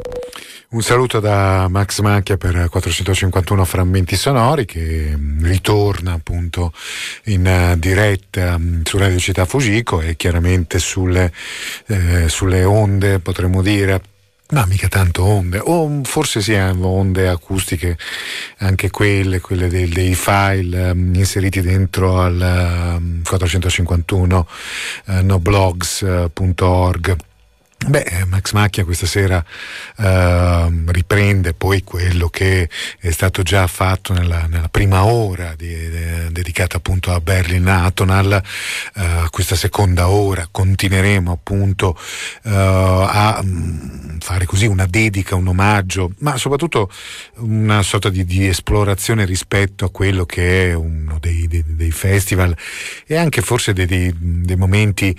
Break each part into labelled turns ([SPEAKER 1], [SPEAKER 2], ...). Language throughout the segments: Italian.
[SPEAKER 1] Un saluto da Max Macchia per 451 frammenti sonori, che ritorna appunto in diretta su Radio Città Fujiko e chiaramente sulle onde, potremmo dire, ma mica tanto onde, o forse sì, onde acustiche, anche quelle dei file inseriti dentro al 451 noblogs.org. Max Macchia questa sera riprende poi quello che è stato già fatto nella prima ora dedicata appunto a Berlin Atonal. Questa seconda ora continueremo appunto a fare così una dedica, un omaggio, ma soprattutto una sorta di esplorazione rispetto a quello che è uno dei festival e anche forse dei momenti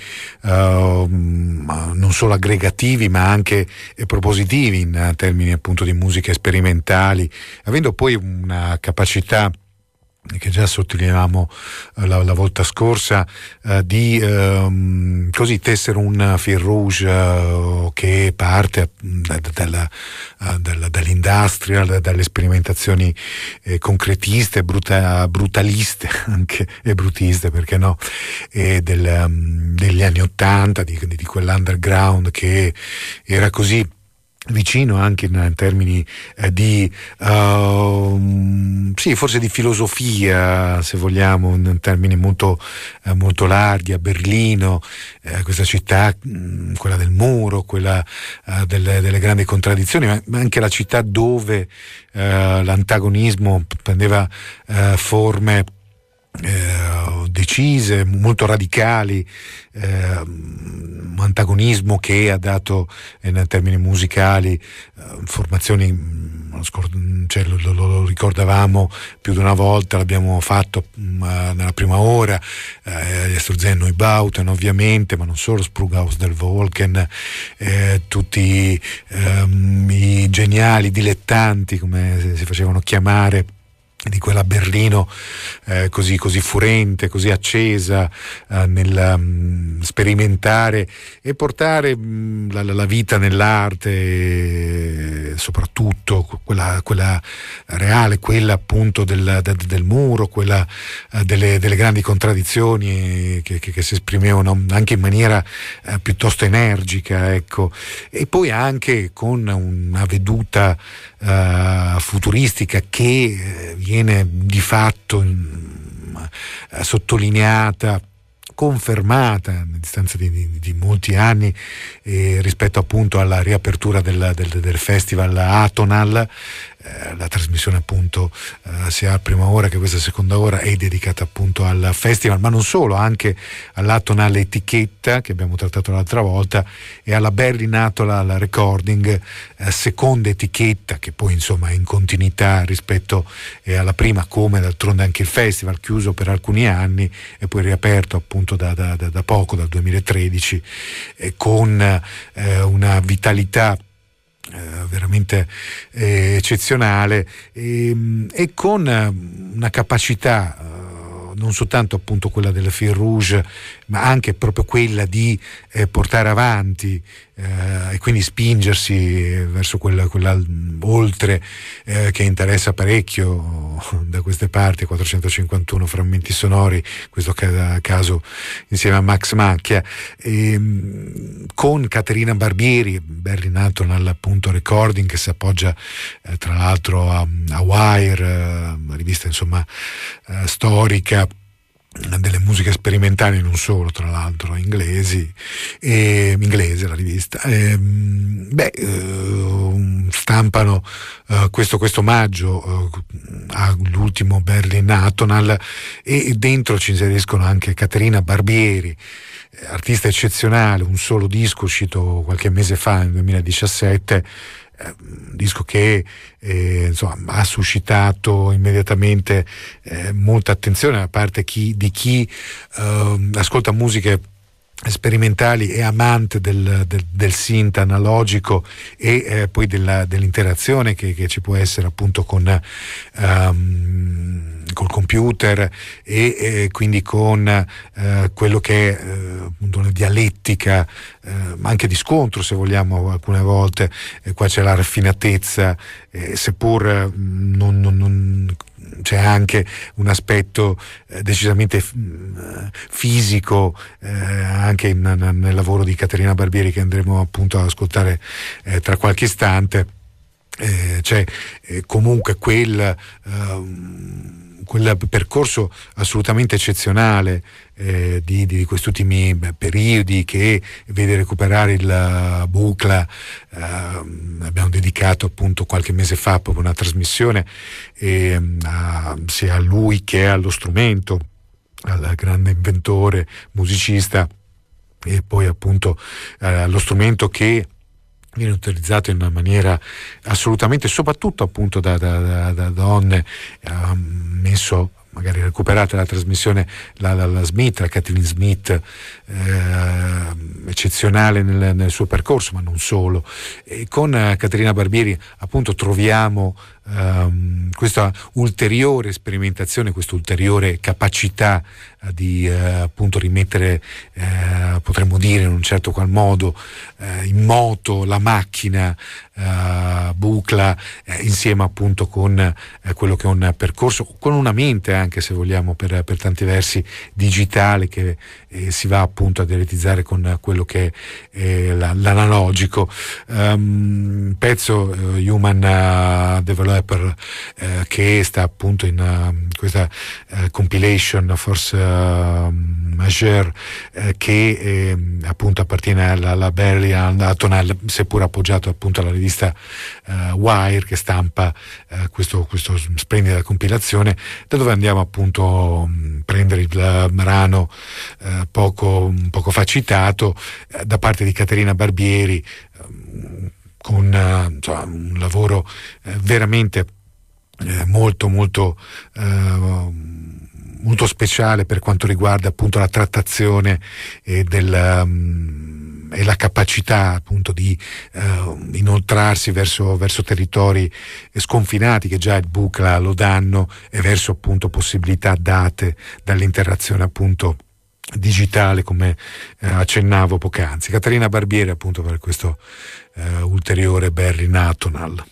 [SPEAKER 1] non solo aggregativi ma anche propositivi in termini appunto di musiche sperimentali, avendo poi una capacità che già sottolineavamo la volta scorsa di così tessere un fil rouge che parte dall'industrial, dalle sperimentazioni concretiste, brutaliste anche, e brutiste, perché no, degli anni '80, di quell'underground che era così vicino anche in termini di sì, forse di filosofia, se vogliamo, in termini molto larghi, a Berlino, questa città, quella del muro, quella delle grandi contraddizioni, ma anche la città dove l'antagonismo prendeva forme decise, molto radicali, un antagonismo che ha dato in termini musicali formazioni, lo ricordavamo più di una volta, l'abbiamo fatto nella prima ora, gli Sturzen Neubauten ovviamente, ma non solo, Sprunghaus del Wolken, tutti i geniali dilettanti, come si facevano chiamare, di quella Berlino così furente, così accesa nel sperimentare e portare la vita nell'arte, soprattutto quella reale, quella appunto del muro, quella delle grandi contraddizioni che si esprimevano anche in maniera piuttosto energica, ecco, e poi anche con una veduta futuristica che viene di fatto sottolineata, confermata a distanza di molti anni rispetto appunto alla riapertura del festival Atonal. La trasmissione appunto sia a prima ora che questa seconda ora è dedicata appunto al festival, ma non solo, anche all'Atonal etichetta che abbiamo trattato l'altra volta e alla Berlin Atonal Recording, seconda etichetta che poi insomma è in continuità rispetto alla prima, come d'altronde anche il festival, chiuso per alcuni anni e poi riaperto appunto da poco, dal 2013, con una vitalità veramente eccezionale e con una capacità non soltanto appunto quella del fil rouge, ma anche proprio quella di portare avanti e quindi spingersi verso quella oltre che interessa parecchio da queste parti, 451 frammenti sonori, in questo caso insieme a Max Macchia, con Caterina Barbieri, Berlin Atonal appunto Recording, che si appoggia tra l'altro a Wire, una rivista insomma storica delle musiche sperimentali, non solo, tra l'altro inglese la rivista, stampano questo omaggio all'ultimo Berlin Atonal, e dentro ci inseriscono anche Caterina Barbieri, artista eccezionale, un solo disco uscito qualche mese fa, nel 2017, un disco che insomma ha suscitato immediatamente molta attenzione da parte di chi ascolta musiche sperimentali e amante del synth analogico e poi dell'interazione che ci può essere appunto col computer e quindi con quello che è appunto una dialettica ma anche di scontro, se vogliamo, alcune volte qua c'è la raffinatezza, seppur non c'è anche un aspetto decisamente fisico anche nel lavoro di Caterina Barbieri, che andremo appunto ad ascoltare tra qualche istante. C'è comunque quel percorso assolutamente eccezionale di questi ultimi periodi, che vede recuperare il Buchla. Abbiamo dedicato appunto qualche mese fa proprio una trasmissione sia a lui che allo strumento, al grande inventore, musicista, e poi appunto allo strumento che viene utilizzato in una maniera assolutamente, soprattutto appunto da donne. Ha messo, magari recuperate la trasmissione, la Smith, la Kathleen Smith, eccezionale nel suo percorso, ma non solo. E con Caterina Barbieri appunto troviamo questa ulteriore sperimentazione, questa ulteriore capacità di appunto rimettere, potremmo dire in un certo qual modo, in moto la macchina Buchla, insieme appunto con quello che è un percorso, con una mente anche, se vogliamo, per tanti versi digitale, che si va appunto a dialetizzare con quello che è l'analogico. Pezzo Human Developer che sta appunto in questa compilation Force Majeure che appunto appartiene alla Barry Atonal, seppur appoggiato appunto alla rivista Wire, che stampa questo splendida compilazione, da dove andiamo appunto a prendere il brano poco fa citato da parte di Caterina Barbieri, con insomma, un lavoro veramente molto speciale per quanto riguarda appunto la trattazione e la capacità appunto di inoltrarsi verso territori sconfinati, che già il Buchla lo danno, e verso appunto possibilità date dall'interazione appunto digitale, come accennavo poc'anzi. Caterina Barbieri appunto per questo ulteriore Barry Atonal.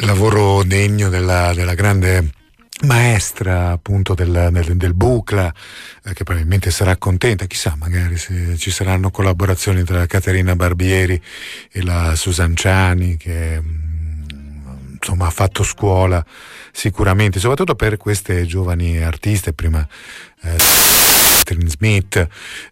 [SPEAKER 1] lavoro degno della grande maestra appunto del Bucla, che probabilmente sarà contenta, chissà, magari se ci saranno collaborazioni tra Caterina Barbieri e la Susan Ciani, che insomma ha fatto scuola sicuramente, soprattutto per queste giovani artiste, prima Catherine Smith,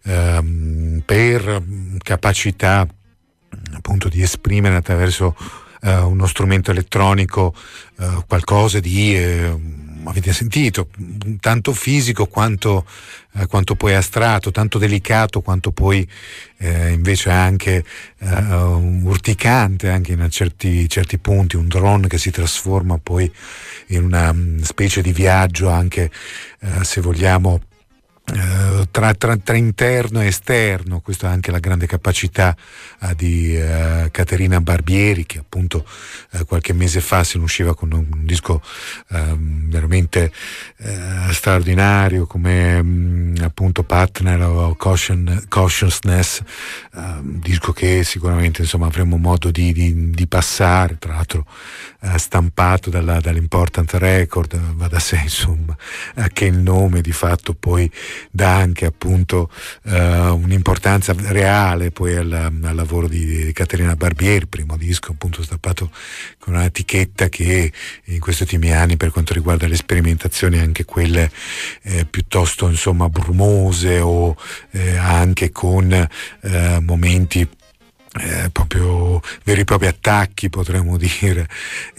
[SPEAKER 1] per capacità appunto di esprimere attraverso uno strumento elettronico qualcosa di avete sentito, tanto fisico quanto poi astratto, tanto delicato quanto poi invece anche urticante anche in certi punti, un drone che si trasforma poi in una specie di viaggio anche se vogliamo tra interno e esterno. Questa è anche la grande capacità di Caterina Barbieri, che appunto qualche mese fa se ne usciva con un disco veramente straordinario come appunto Partner o Consciousness, disco che sicuramente insomma avremo modo di passare, tra l'altro stampato dall'Important Record, va da sé insomma che il nome di fatto poi dà anche appunto un'importanza reale poi al lavoro di Caterina Barbieri, primo disco appunto stampato con un'etichetta che in questi ultimi anni, per quanto riguarda le sperimentazioni, anche quelle piuttosto insomma brumose o anche con momenti proprio veri e propri attacchi, potremmo dire,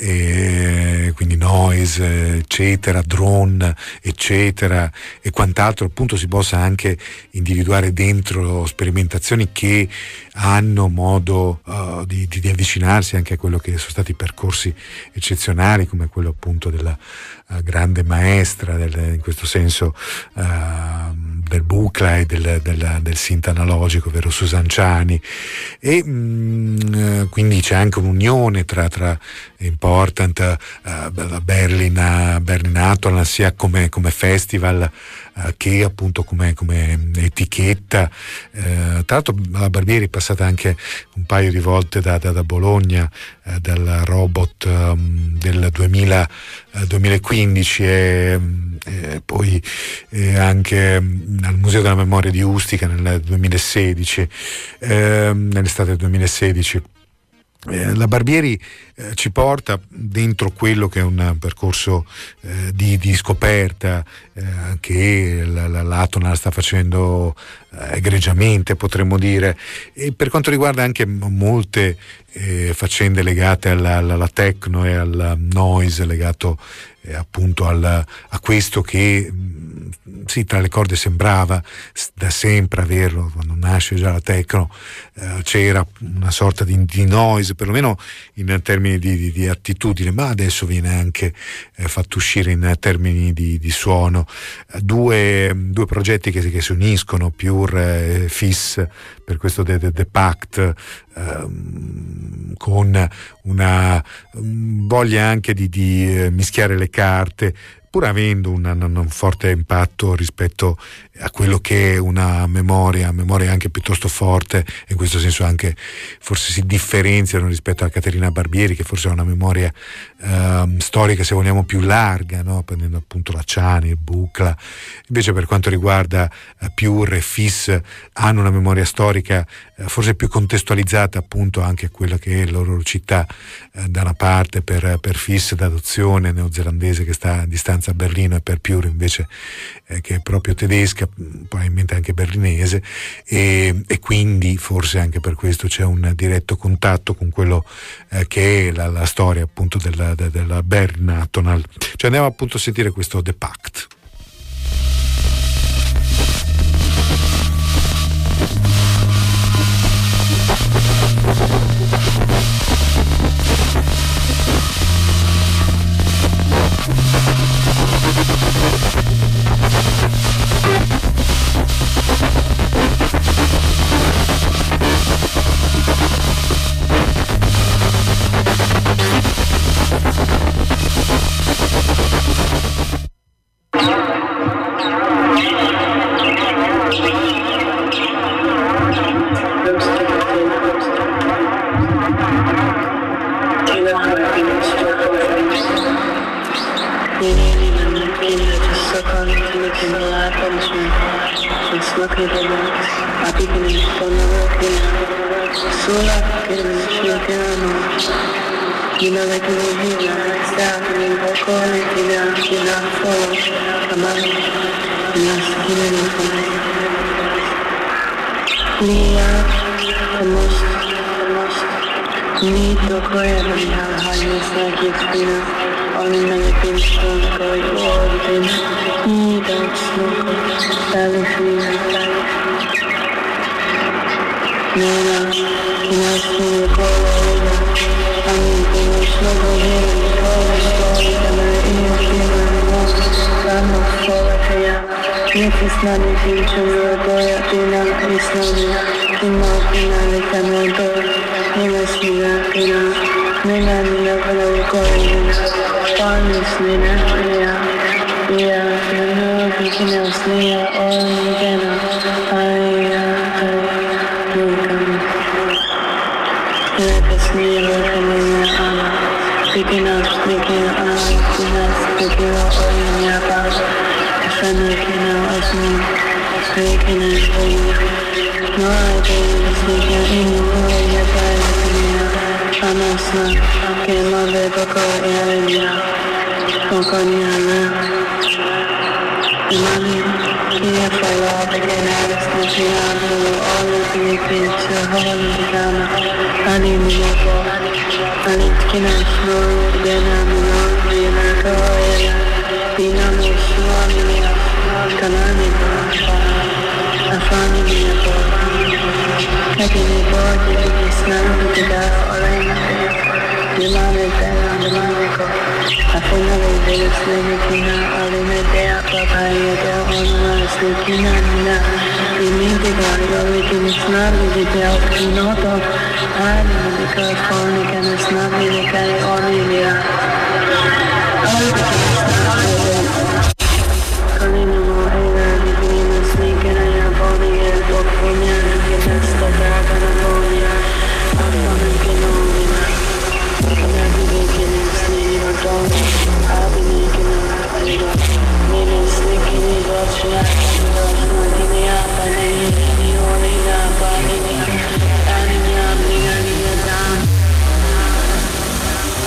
[SPEAKER 1] quindi noise eccetera, drone eccetera e quant'altro, appunto si possa anche individuare dentro sperimentazioni che hanno modo di avvicinarsi anche a quello che sono stati percorsi eccezionali, come quello appunto della grande maestra in questo senso del Bucla e del synth analogico, ovvero Susan Ciani, e quindi c'è anche un'unione tra Important, Berlin Atlantic, sia come festival che appunto come etichetta. Tra l'altro la Barbieri è passata anche un paio di volte da Bologna, dal Robot del 2015 e poi anche al Museo della Memoria di Ustica nel 2016, nell'estate del 2016. La Barbieri ci porta dentro quello che è un percorso di scoperta che l'Atonal sta facendo egregiamente, potremmo dire, e per quanto riguarda anche molte faccende legate alla techno e al noise, legato appunto a questo che sì, tra le corde sembrava da sempre averlo, quando nasce già la techno c'era una sorta di noise, perlomeno in termini di attitudine, ma adesso viene anche fatto uscire in termini di suono. Due progetti che si uniscono, Pure e Fizz, per questo The Pact, con una voglia anche di mischiare le carte, pur avendo un forte impatto rispetto a quello che è una memoria anche piuttosto forte, e in questo senso anche forse si differenziano rispetto a Caterina Barbieri, che forse ha una memoria storica, se vogliamo, più larga, no? Prendendo appunto la Ciani, il Bucla. Invece per quanto riguarda Pure e Fizz hanno una memoria storica forse più contestualizzata appunto anche a quella che è la loro città, da una parte per Fizz d'adozione neozelandese che sta a distanza a Berlino, e per Pure invece che è proprio tedesca, probabilmente anche berlinese, e quindi forse anche per questo c'è un diretto contatto con quello che è la storia appunto della Berlin Atonal. Cioè andiamo appunto a sentire questo The Pact.
[SPEAKER 2] You need even the kid to suck on it to look in the light punishment. And smoke it in the I begin to fun the working. So like it in the shaking on it. You know like you will hear that stop and you walk on it, you know, follow. Come on, and that's the kid in the fun. Lia, the most need to acquire the highness like it's been on another thing strong going all the things he don't smoke valley free Nana, can I see you go over? I mean, can you smoke here and call the story and I ain't feeling more I'm not forward for ya if it's not in future we'll go out dinner it's not me in my opinion I can't go you must be rocking up Nina, Nina, but I'm going honestly, yeah, you know, everything else, Nia, all again, let us Nia, looking in your honor, picking up, sneaking on, picking up all in your house, if I'm looking out as me, speaking and playing, no idea, sneaking anymore in your body, I'm not snap, can't love it, but go in, yeah. Concordiana Money Can't fall off again I was snatching out all of the kids to hold the drama I need to move on I need to get out slow Again I'm lonely and I go Dinamo suami Kanani I found it in a boat I can be bored if it's not with the guy all I know You love it better on the Monaco I feel like they're sleeping now All in the day up high I don't want to sleep now You need to go Everything is not with the belt You know though I know because only can it's not with the guy only we are Everything is not with it Calling no more hater Living in a sneak and I am body and walk for me and get that stuff back on the body I'm gonna get on with that I've been making it sneaking or don't I've been making it Maybe sneaking it or sneaking it up and then you only up and then you down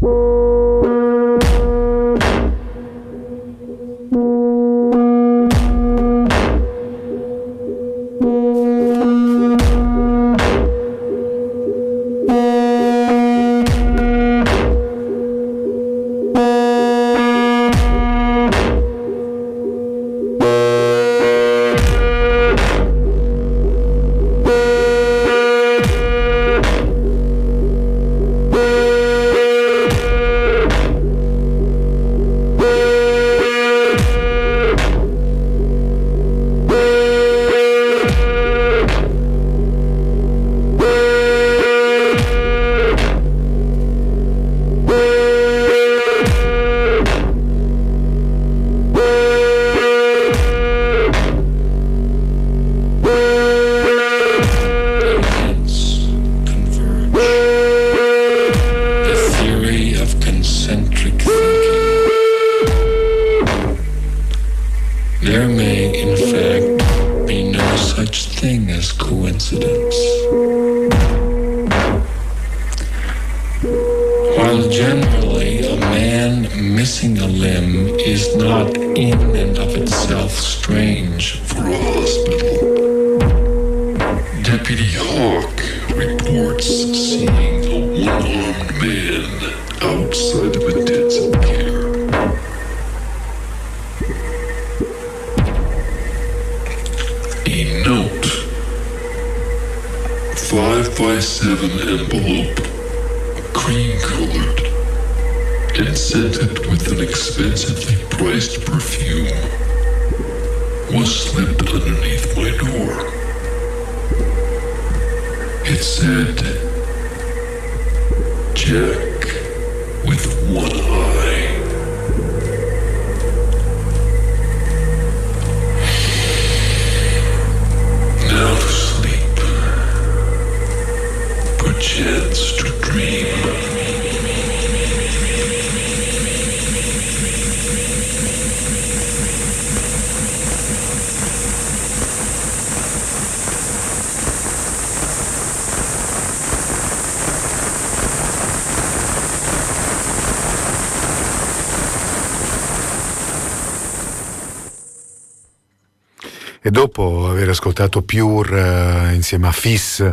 [SPEAKER 1] E dopo aver ascoltato Pure insieme a Fizz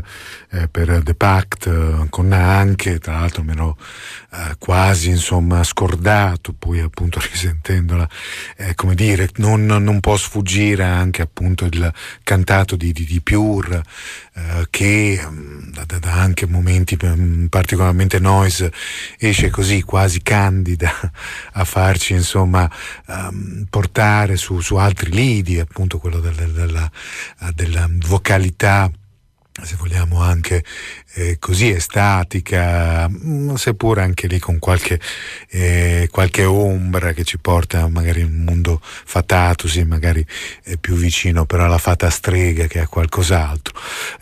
[SPEAKER 1] per The Pact, con anche, tra l'altro me l'ho quasi scordato, poi appunto risentendola, come dire, non può sfuggire anche appunto il cantato di Pure, che da anche momenti particolarmente noise esce così quasi candida a farci portare su altri lidi, appunto quello della vocalità, se vogliamo anche così estatica, seppur anche lì con qualche ombra che ci porta magari in un mondo fatato, sì, magari più vicino però alla fata strega che a qualcos'altro.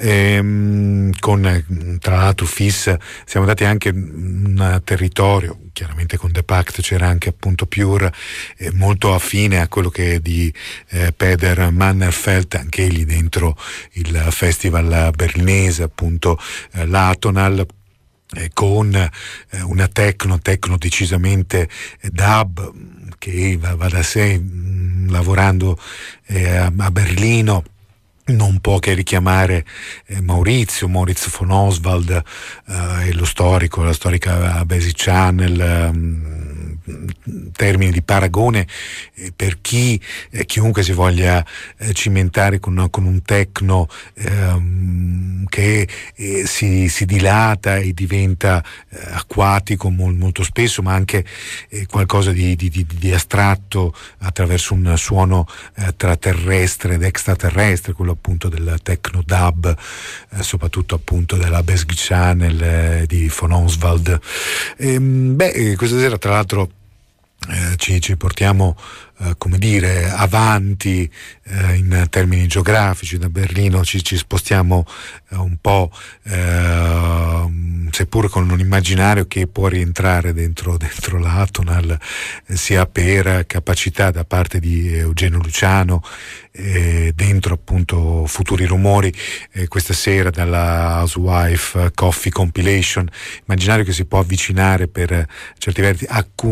[SPEAKER 1] Con tra l'altro Fizz siamo andati anche in un territorio, chiaramente con The Pact c'era anche appunto Pure, molto affine a quello che è di Peder Mannerfeld, anche egli dentro il festival berlinese, appunto l'Atonal, con una techno decisamente dub, che va da sé, lavorando a Berlino non può che richiamare Moritz von Oswald, e la storica Basic Channel, termini di paragone per chiunque si voglia cimentare con un techno che si dilata e diventa acquatico molto spesso, ma anche qualcosa di astratto attraverso un suono tra terrestre ed extraterrestre, quello appunto del techno dub, soprattutto appunto della Basic Channel di von Oswald. Questa sera tra l'altro ci portiamo come dire, avanti in termini geografici. Da Berlino ci spostiamo un po', seppur con un immaginario che può rientrare dentro l'Atonal, sia per capacità da parte di Eugenio Luciano, dentro appunto Futuri Rumori, questa sera dalla Housewife Coffee Compilation, immaginario che si può avvicinare per certi versi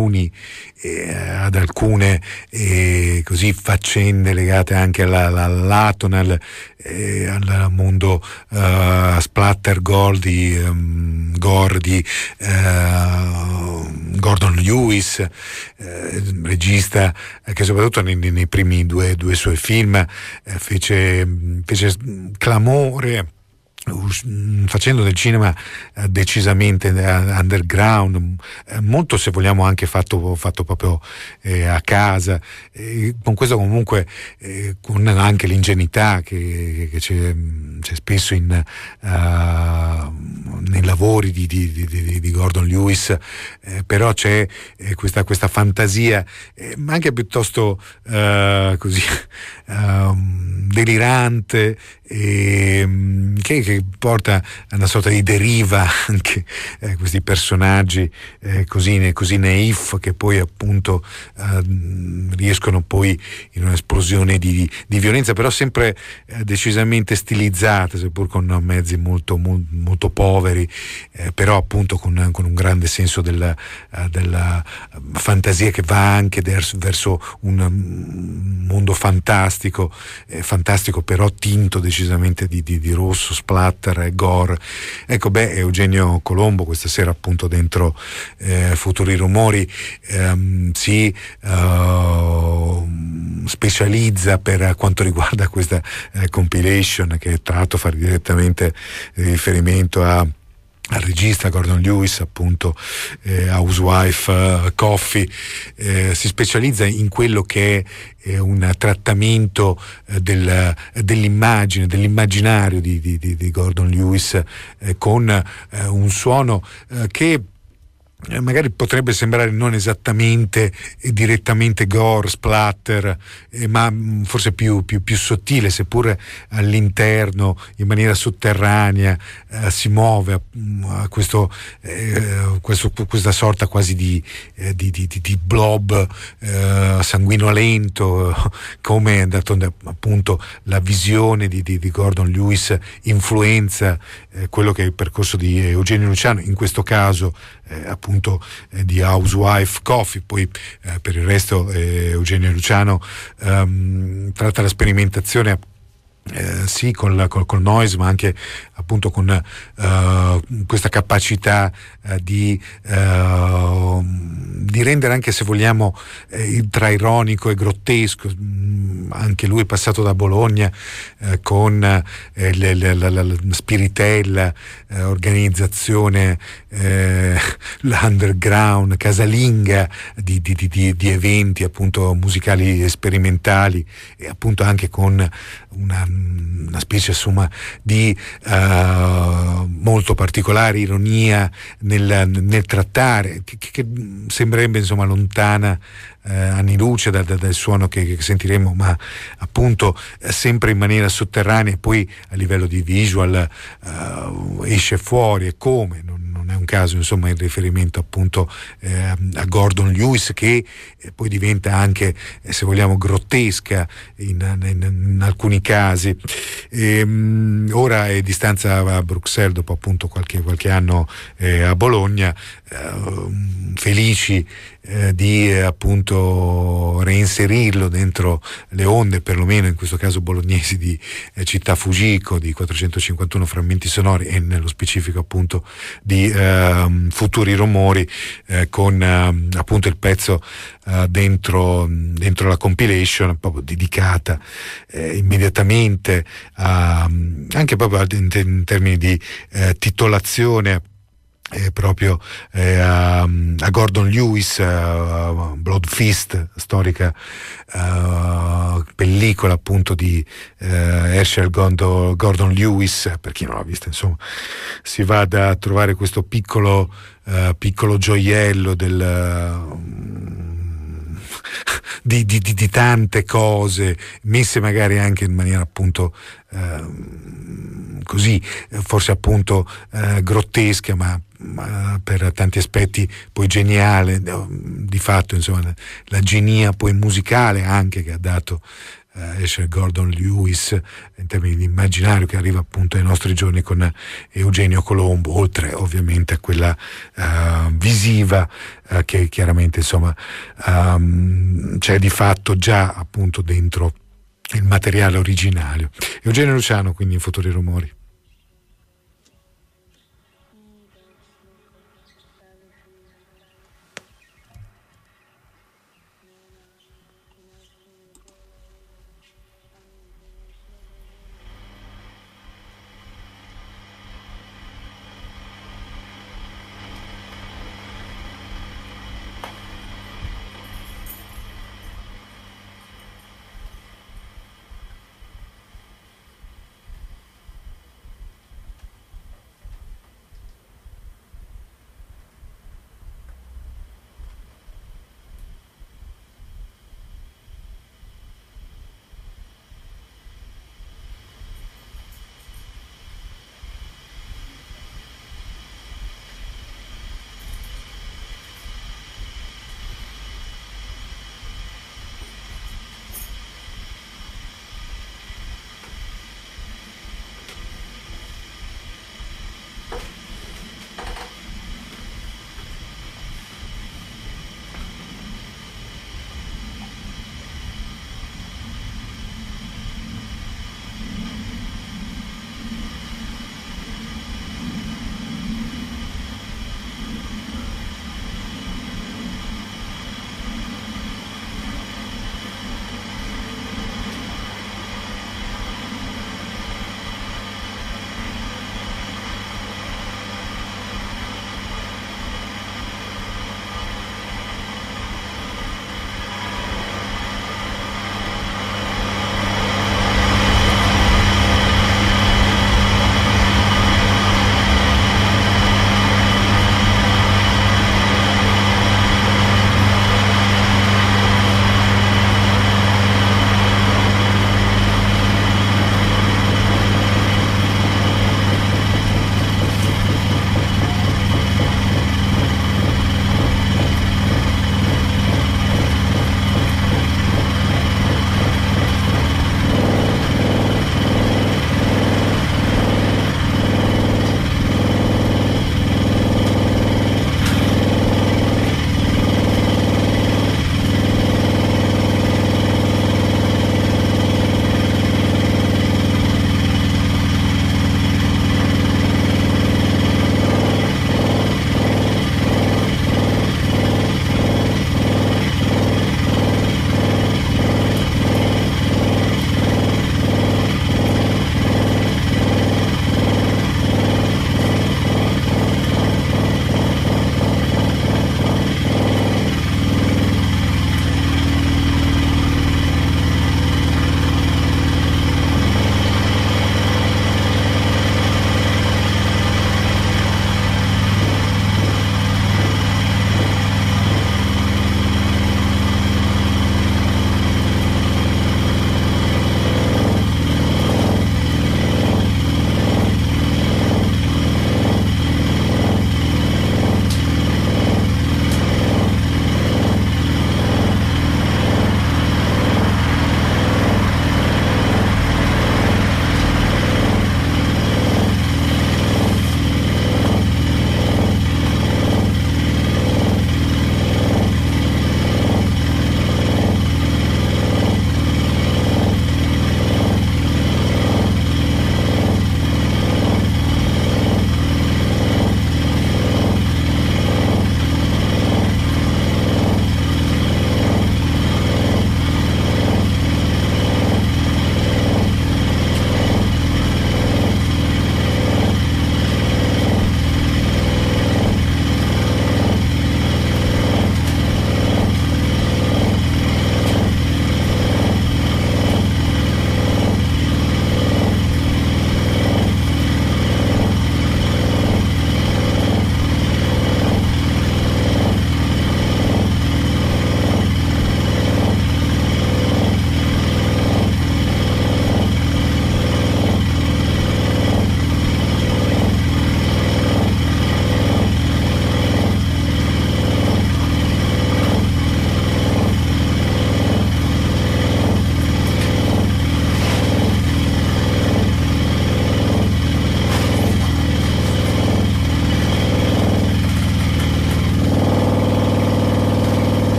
[SPEAKER 1] ad alcune così faccende legate anche all'Atonal, al mondo splatter gore di Gordon Lewis, regista che soprattutto nei primi due suoi film fece clamore, facendo del cinema decisamente underground, molto, se vogliamo, anche fatto proprio a casa, con questo comunque con anche l'ingenuità che c'è spesso nei lavori di Gordon Lewis, però c'è questa fantasia anche piuttosto così delirante, che porta a una sorta di deriva anche questi personaggi così naif, che poi appunto riescono poi in un'esplosione di violenza, però sempre decisamente stilizzata, seppur con mezzi molto, molto poveri, però appunto con un grande senso della fantasia, che va anche verso un mondo fantastico però tinto decisamente di rosso, splatter e gore. Ecco, Eugenio Colombo questa sera appunto dentro Futuri Rumori si specializza per quanto riguarda questa compilation, che tra l'altro fa direttamente riferimento al regista Gordon Lewis, appunto Housewife Coffee, si specializza in quello che è un trattamento dell'immagine, dell'immaginario di Gordon Lewis, con un suono che magari potrebbe sembrare non esattamente e direttamente gore, splatter, ma forse più sottile, seppur all'interno, in maniera sotterranea, si muove a questa sorta quasi di blob sanguinolento, come appunto la visione di Gordon Lewis influenza quello che è il percorso di Eugenio Luciano, in questo caso appunto di Housewife Coffee. Poi per il resto Eugenio Luciano tratta la sperimentazione sì col noise, ma anche appunto con questa capacità di rendere, anche se vogliamo, tra ironico e grottesco. Anche lui è passato da Bologna con la Spiritella, organizzazione l'underground casalinga di eventi appunto musicali sperimentali, e appunto anche con una specie insomma di molto particolare ironia nel trattare, che sembrerebbe insomma lontana anni luce dal suono che sentiremo, ma appunto sempre in maniera sotterranea, e poi a livello di visual esce fuori, e come non è un caso insomma il riferimento appunto a Gordon Lewis, che poi diventa anche, se vogliamo, grottesca in alcuni casi. Ora è di stanza a Bruxelles dopo appunto qualche anno a Bologna, felici di appunto reinserirlo dentro le onde, perlomeno in questo caso bolognesi, di Città Fujiko, di 451 frammenti sonori, e nello specifico appunto di Futuri Rumori, con appunto il pezzo dentro la compilation, proprio dedicata immediatamente anche proprio in termini di titolazione proprio a Gordon Lewis, Blood Feast, storica pellicola appunto di Herschel Gordon Lewis. Per chi non l'ha vista, insomma, si vada a trovare questo piccolo di tante cose messe magari anche in maniera appunto così forse appunto grottesca, ma per tanti aspetti poi geniale, di fatto insomma la genia poi musicale anche che ha dato Asher Gordon Lewis in termini di immaginario, che arriva appunto ai nostri giorni con Eugenio Colombo, oltre ovviamente a quella visiva che chiaramente insomma c'è di fatto già appunto dentro il materiale originario. Eugenio Luciano, quindi in Futuri Rumori.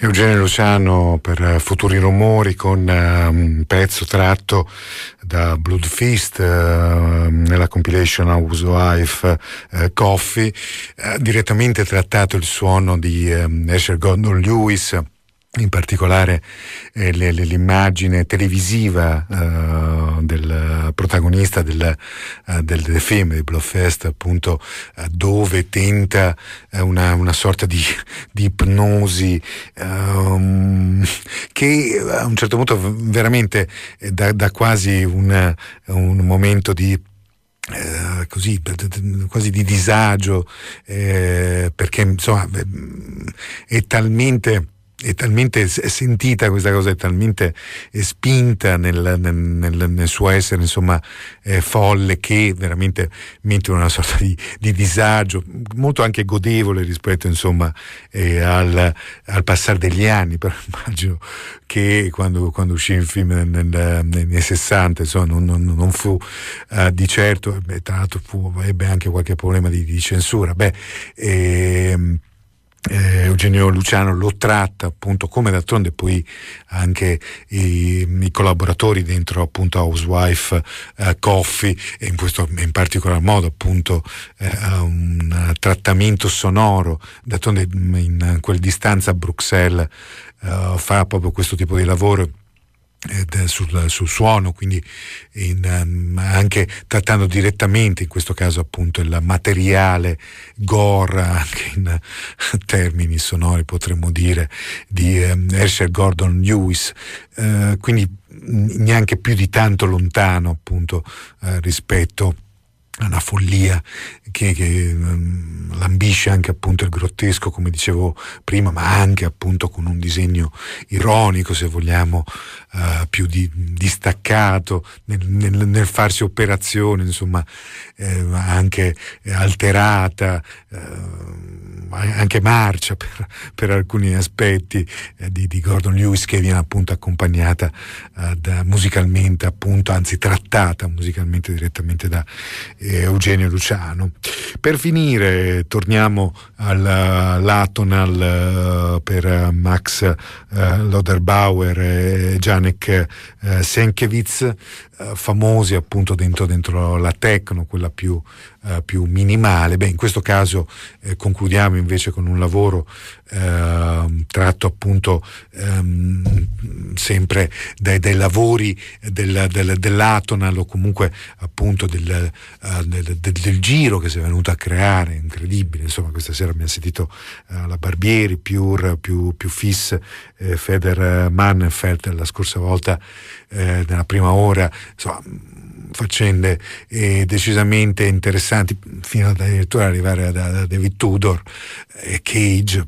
[SPEAKER 1] Eugenio Luciano per Futuri Rumori con un pezzo tratto da Blood Feast nella compilation Housewife Coffee, direttamente trattato il suono di Herschel Gordon Lewis, in particolare l'immagine televisiva del protagonista del film di Bloodfest, appunto, dove tenta una sorta di ipnosi che a un certo punto veramente dà quasi un momento di così quasi di disagio, perché insomma è talmente sentita questa cosa, è talmente spinta nel suo essere, insomma, folle, che veramente mette una sorta di disagio molto anche godevole rispetto, insomma, al passare degli anni. Però immagino che quando uscì il film nei 60, insomma, non fu di certo, tra l'altro ebbe anche qualche problema di censura. Eugenio Luciano lo tratta, appunto, come d'altronde poi anche i collaboratori dentro, appunto, Housewife Coffee, e in particolar modo, appunto, un trattamento sonoro. D'altronde in quel Distanza a Bruxelles fa proprio questo tipo di lavoro sul suono, quindi anche trattando direttamente, in questo caso, appunto, il materiale gore, anche in termini sonori potremmo dire, di Herschel Gordon Lewis, quindi neanche più di tanto lontano, appunto, rispetto a una follia che lambisce anche, appunto, il grottesco, come dicevo prima, ma anche, appunto, con un disegno ironico, se vogliamo, più distaccato nel farsi operazioni, insomma, anche alterata, anche marcia per alcuni aspetti di Gordon Lewis, che viene, appunto, accompagnata musicalmente, appunto, anzi trattata musicalmente direttamente da Eugenio Luciano. Per finire torniamo all'Atonal per Max Loderbauer e Janek Sienkiewicz, famosi, appunto, dentro la techno, quella più minimale. In questo caso concludiamo invece con un lavoro tratto, appunto, sempre dai lavori dell'Atonal, o comunque, appunto, del giro che si è venuto a creare, incredibile. Insomma, questa sera abbiamo sentito la Barbieri, Pure, più Fiss, Feder Mannenfeld la scorsa volta, nella prima ora. Insomma, faccende decisamente interessanti, fino addirittura arrivare a David Tudor e Cage.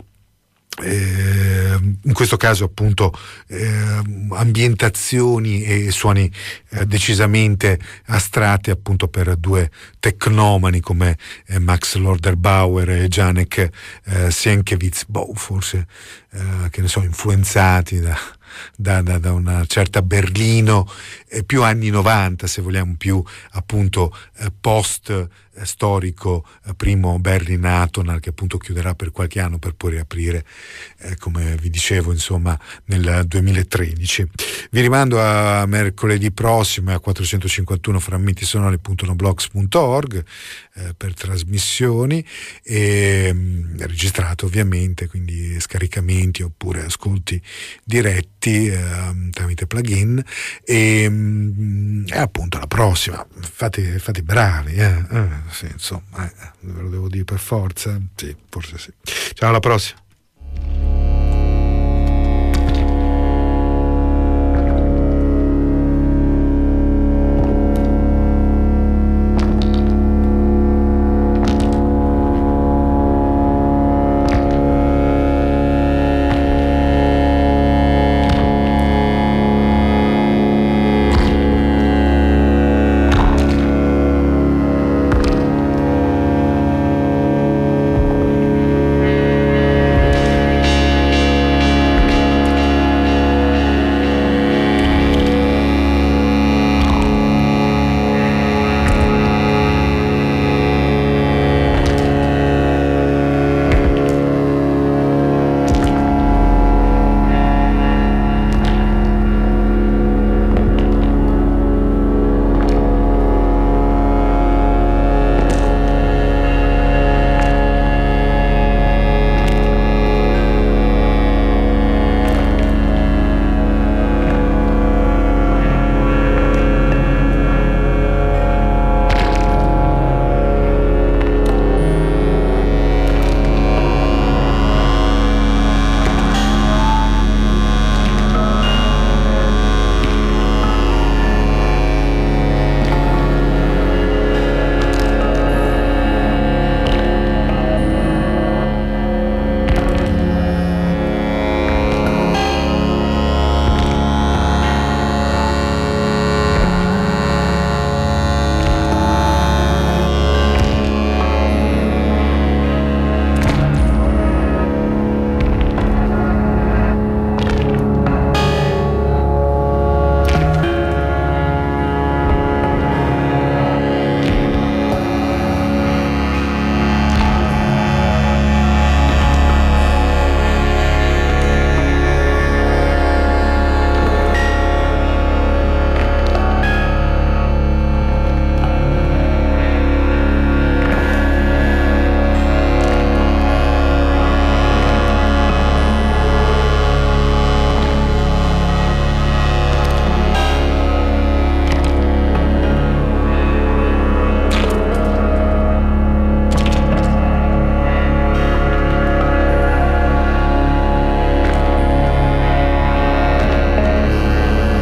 [SPEAKER 1] In questo caso, appunto, ambientazioni e suoni decisamente astratti, appunto, per due tecnomani come Max Loderbauer e Janek Sienkiewicz, forse che ne so, influenzati da una certa Berlino, più anni 90, se vogliamo, più, appunto, post storico, primo Berlin Atonal, che, appunto, chiuderà per qualche anno per poi riaprire, come vi dicevo, insomma, nel 2013. Vi rimando a mercoledì prossimo a 451 frammentisonori.noblogs.org per trasmissioni, registrato ovviamente, quindi scaricamenti oppure ascolti diretti tramite plugin, e appunto alla prossima. Fate bravi, sì, insomma, ve lo devo dire per forza, sì, forse sì. Ciao, alla prossima.